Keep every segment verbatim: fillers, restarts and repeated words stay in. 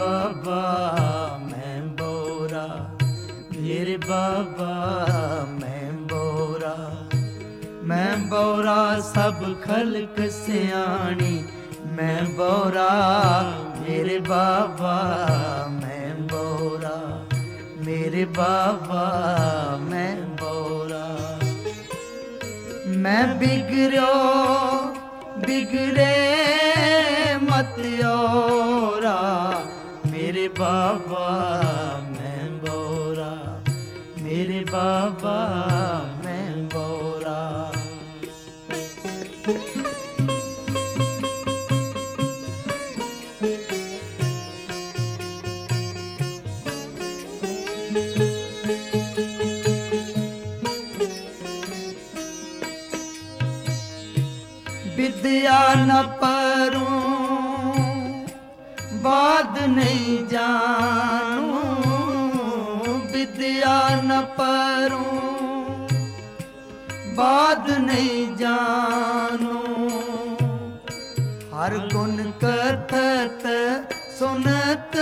बाबा मैं बोरा, मेरे बाबा मैं बोरा, मैं बोरा सब खल्क सियाणी, मैं बोरा मेरे बाबा मैं बोरा, मेरे बाबा मैं बोरा। मैं बिगड़ो बिगड़े मत औरा, मेरे बाबा मैं बोरा, मेरे बाबा मैं बोरा। विद्या न परूं बात नहीं जानूं, विद्या न परूं बात नहीं जानूं। हर गुण कथत सुनत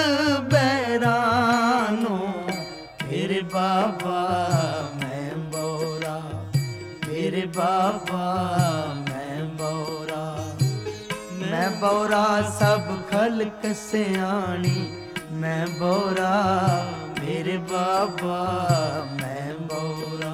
बैरानो, मेरे बाबा मैं बोरा, मेरे बाबा मैं बोरा। मैं बोरा सब खल्क सियाणी, मैं बोरा मेरे बाबा मैं बोरा।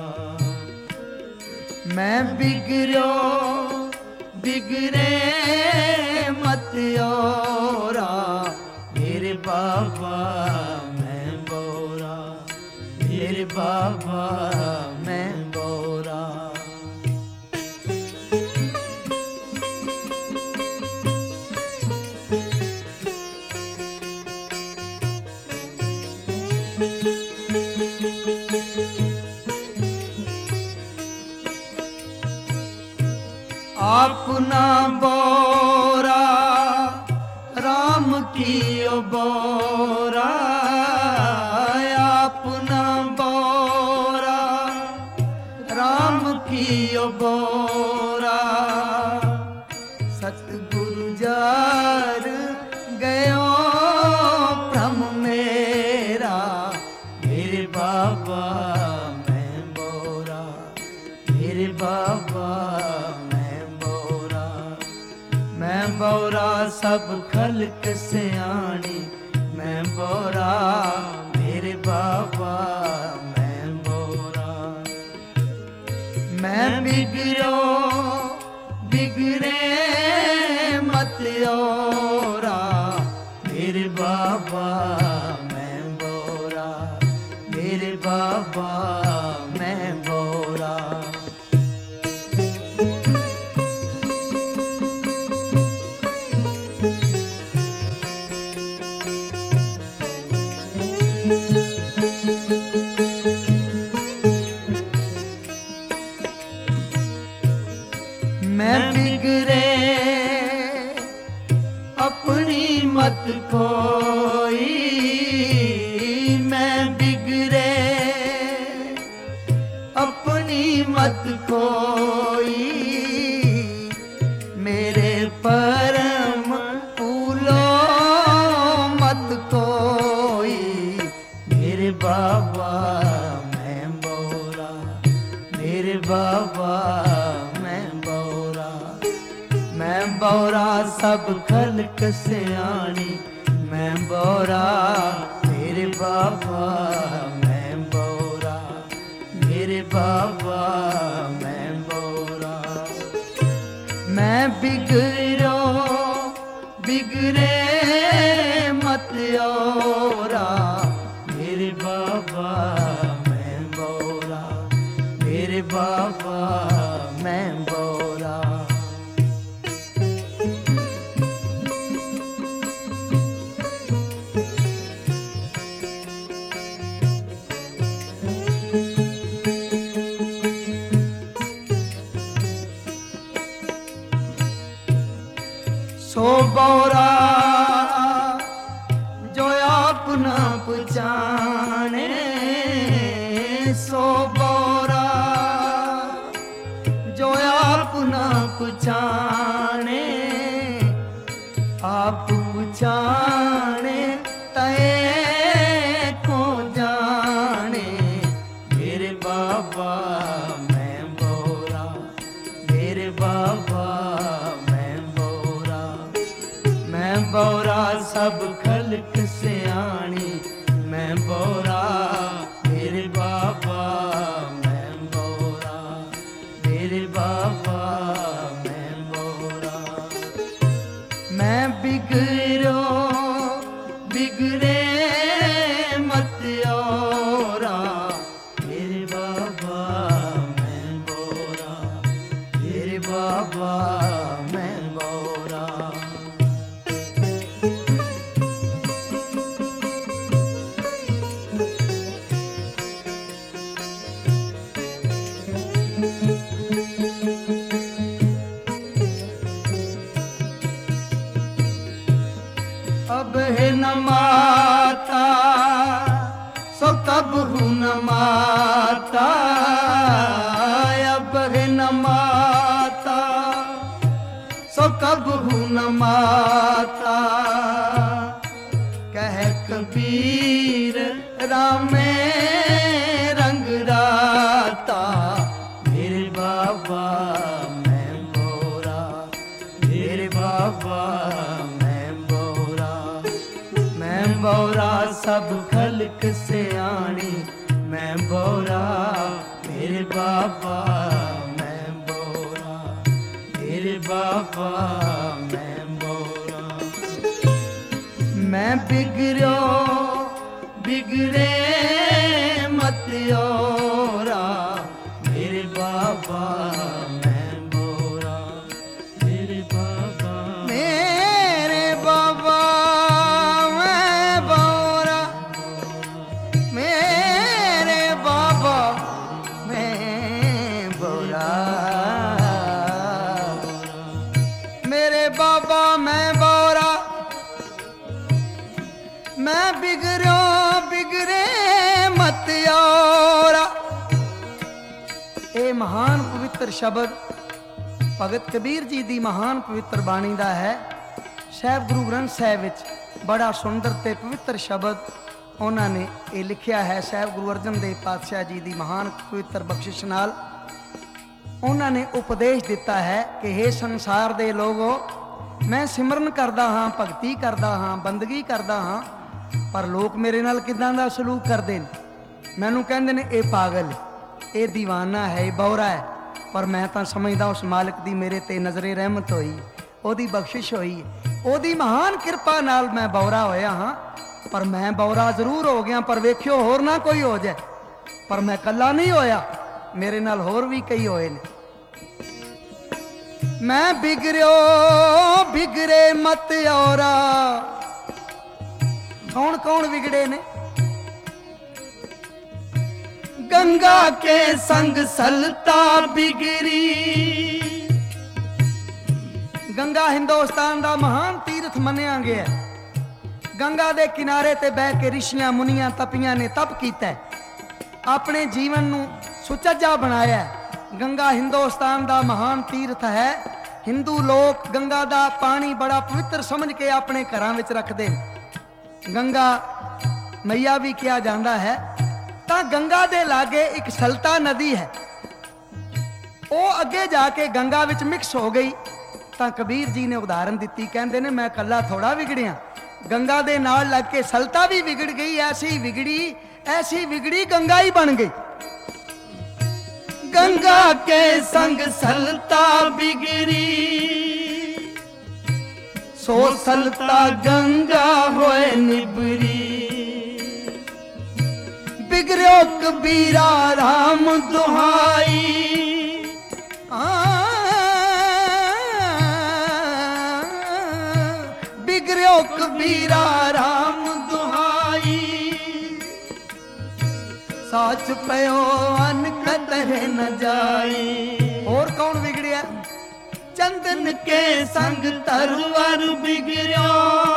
मैं बिगड़ो बिगड़े मत औरा, मेरे बाबा मैं बोरा, मेरे बाबा मैं बोरा। अपना बोरा राम की ओ बोरा, अपना बोरा राम की ओ बोरा। सतगुरु जार गयो भ्रम मेरा, मेरे बाबा मैं बोरा, मेरे बाबा मैं बोरा सब खल्क सियाणी, मैं बोरा मेरे बाबा मैं बोरा। मैं बिगड़ो बिगड़े मत औरा, मेरे बाबा मैं बोरा, मेरे बाबा मैं बोरा। मैं बिगड़े अपनी मत कोई, मैं बिगड़े अपनी मत कोई। मेरे परम फूलो मत कोई, मेरे बाबा मैं बोरा, मेरे बाबा मैं बोरा सब खल्क सियाणी, मैं बोरा मेरे बाबा मैं बोरा, मेरे बाबा मैं बोरा। मैं बिगड़ो बिगड़े मत औरा, मेरे बाबा मैं बोरा, मेरे बाबा मैं बोरा। सो बोरा जो अपना पहचाने, सो बोरा जो अपना पहचाने, आप पहचाने मैं बौरा सब खलक सियाणी, मैं बौरा मेरे बाबा, मैं बौरा मेरे बाबा, मैं बौरा। मैं बिगड़ो बिगड़े मत औरा, मेरे बाबा मैं बौरा, मेरे बाबा मैं बौरा। अब है न माता सो कब हूँ न माता, अब है न माता सो कब हूँ न माता। कह कबीर रामे रंग राता, मेरे बाबा मैं बौरा, मेरे बाबा बौरा सब खलक सियाणी, मैं बौरा मेरे बाबा, मैं बौरा मेरे बाबा, मैं बौरा। मैं बिगड़ो बिगड़े मत औरा, मेरे बाबा मैं बौरा, मेरे बाबा मेरे बाबा मैं बिगड़ो बिगड़े मत औरा। ਇਹ महान पवित्र शब्द भगत कबीर जी ਦੀ महान पवित्र बाणी ਦਾ है। ਸਾਹਿਬ गुरु ग्रंथ ਸਾਹਿਬ ਵਿੱਚ बड़ा सुंदर ਤੇ पवित्र शब्द ਉਹਨਾਂ ਨੇ ਇਹ ਲਿਖਿਆ ਹੈ। ਸਾਹਿਬ गुरु अर्जन देव पातशाह जी ਦੀ महान पवित्र बख्शिश ਨਾਲ ਉਹਨਾਂ ਨੇ ਉਪਦੇਸ਼ ਦਿੱਤਾ ਹੈ ਕਿ हे ਸੰਸਾਰ ਦੇ ਲੋਗੋ, मैं सिमरन करदा हाँ, भगती करदा हाँ, बंदगी करदा हाँ, पर लोग मेरे नाल किदां दा सलूक करदे ने। मैनू कहंदे ने ये पागल, ये दीवाना है, ये बौरा है, पर मैं तां समझदा उस मालिक दी मेरे ते नज़रे रहमत होई, ओदी बख्शिश होई, ओदी महान कृपा नाल मैं बौरा होया हाँ। पर मैं बौरा जरूर हो गया, पर वेखियो होर ना कोई हो जाए, पर मैं कल्ला नहीं होया, मेरे नाल होर भी कई होए ने। मैं बिगड़ो बिगड़े मत औरा। कौन कौन बिगड़े ने? गंगा के संग सलता बिगड़ी। गंगा हिंदुस्तान का महान तीर्थ मनिया गया है। गंगा के किनारे ते बह के ऋषियां मुनियां तपियां ने तप किया, अपने जीवन नू सुचज्जा बनाया है। गंगा हिंदुस्तान का महान तीर्थ है। हिंदू लोग गंगा का पानी बड़ा पवित्र समझ के अपने घरां विच रखते हैं। गंगा मैया भी किया जाता है। तो गंगा के लागे एक सलता नदी है, वो अगे जाके गंगा विच मिक्स हो गई। तो कबीर जी ने उदाहरण दी, कहते ने मैं कला थोड़ा बिगड़िया, गंगा दे नाल लग के सलता भी बिगड़ गई। ऐसी बिगड़ी ऐसी बिगड़ी गंगा ही बन गई। गंगा के संग सलता बिगड़ी, सो सलता गंगा होए निबरी। बिगड़ो कबीरा राम दुहाई, बिगड़ो कबीरा राम दुहाई। साच पयो अन कतरे न जाए। और कौन बिगड़िया? चंदन के संग तरवर बिगड़ो,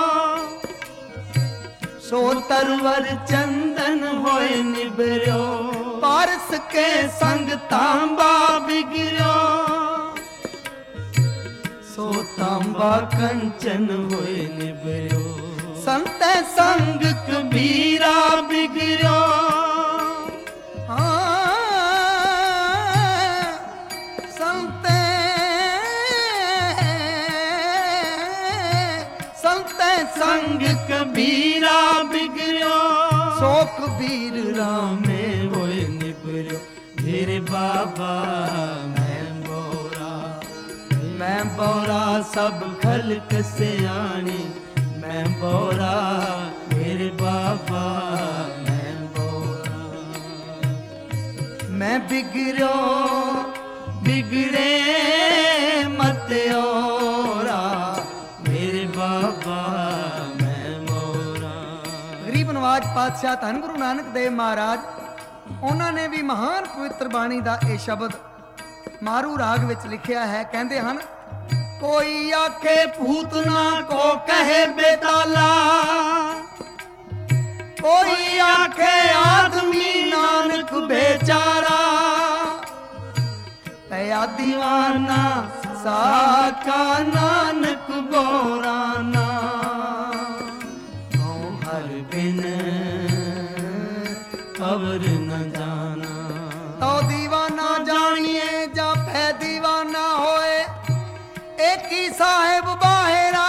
सो तरवर चंदन होए निबरो। पारस के संग तांबा बिगड़ो, सो तांबा कंचन होए निबरो। संत संग कबीरा बिगड़ो, संत संग कबीरा बिगड़ो, सो कबीर राम में होए निबरो। मेरे बाबा मैं बोरा, मैं बोरा सब खलक से आनी, मैं बोरा मेरे बाबा मैं बोरा। मैं बिगड़ो बिगड़े मत ओरा, मेरे बाबा मैं बोरा। गरीब नवाज पातशाह धन गुरु नानक देव महाराज ਉਹਨਾਂ ਨੇ ਵੀ ਮਹਾਨ ਪਵਿੱਤਰ ਬਾਣੀ ਦਾ ਇਹ ਸ਼ਬਦ ਮਾਰੂ ਰਾਗ ਵਿੱਚ ਲਿਖਿਆ ਹੈ। ਕਹਿੰਦੇ ਹਨ कोई आखे पूतना को कहे बेताला, कोई आखे आदमी नानक बेचारा, पया दीवाना साका नानक बोराना। हर बिन खबर न जाना, तो दीवाना जानिए जा पै दीवाना होए। एक ही साहेब बाहेरा,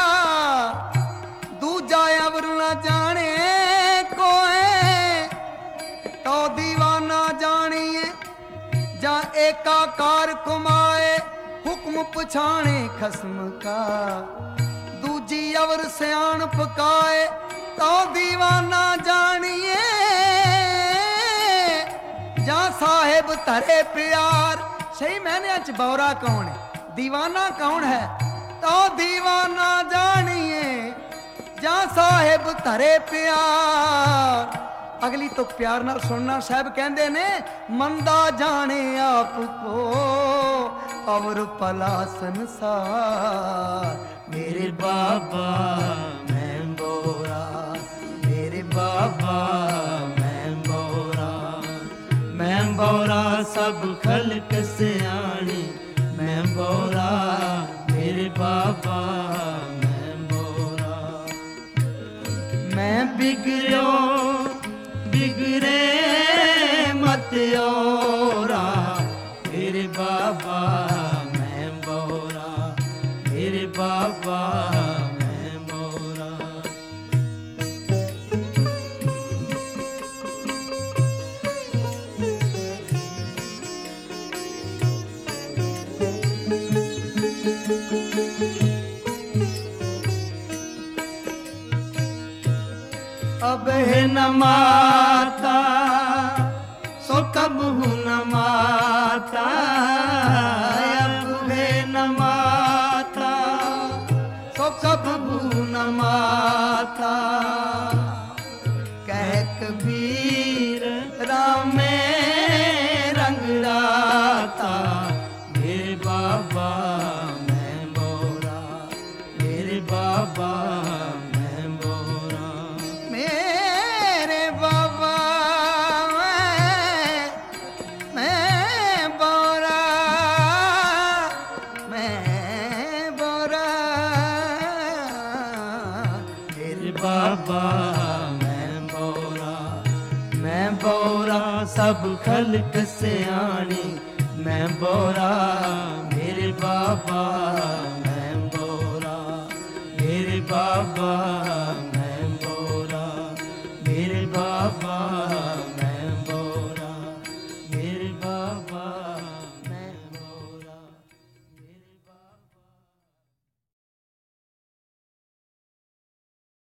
दूजा अवर न जाने कोए। तो दीवाना जानिए जा एकाकार कुमाए, हुक्म पछाणे खस्म का, दूजी अवर सियाण पकाए। तो दीवाना जानिए जा साहेब धरे प्यार। सही मैंने च बौरा कौन है, दीवाना कौन है? तो दीवाना जानिए जा साहेब धरे प्यार। अगली तो प्यार नाल सुनना। साहब कहते ने मंदा जाने आपको और भला संसार। मेरे बाबा मैं बोरा, मेरे बाबा मैं बोरा, मैं बोरा सब खलक से आनी, मैं बोरा मेरे बाबा मैं बोरा। मैं बिगड़ो बिगड़े मत ओरा, मेरे बाबा मैं बोरा, मेरे बाबा मैं बोरा। अब है न माता सो कब हूँ न माता, अब है न माता सो कब हूँ न माता। कह कबीर राम में रंग राता, मेरे बाबा मैं बोरा, मेरे बाबा बाबा मैं बोरा, मैं बोरा सब खलक से आनी, मैं बोरा मेरे बाबा मैं बोरा, मेरे बाबा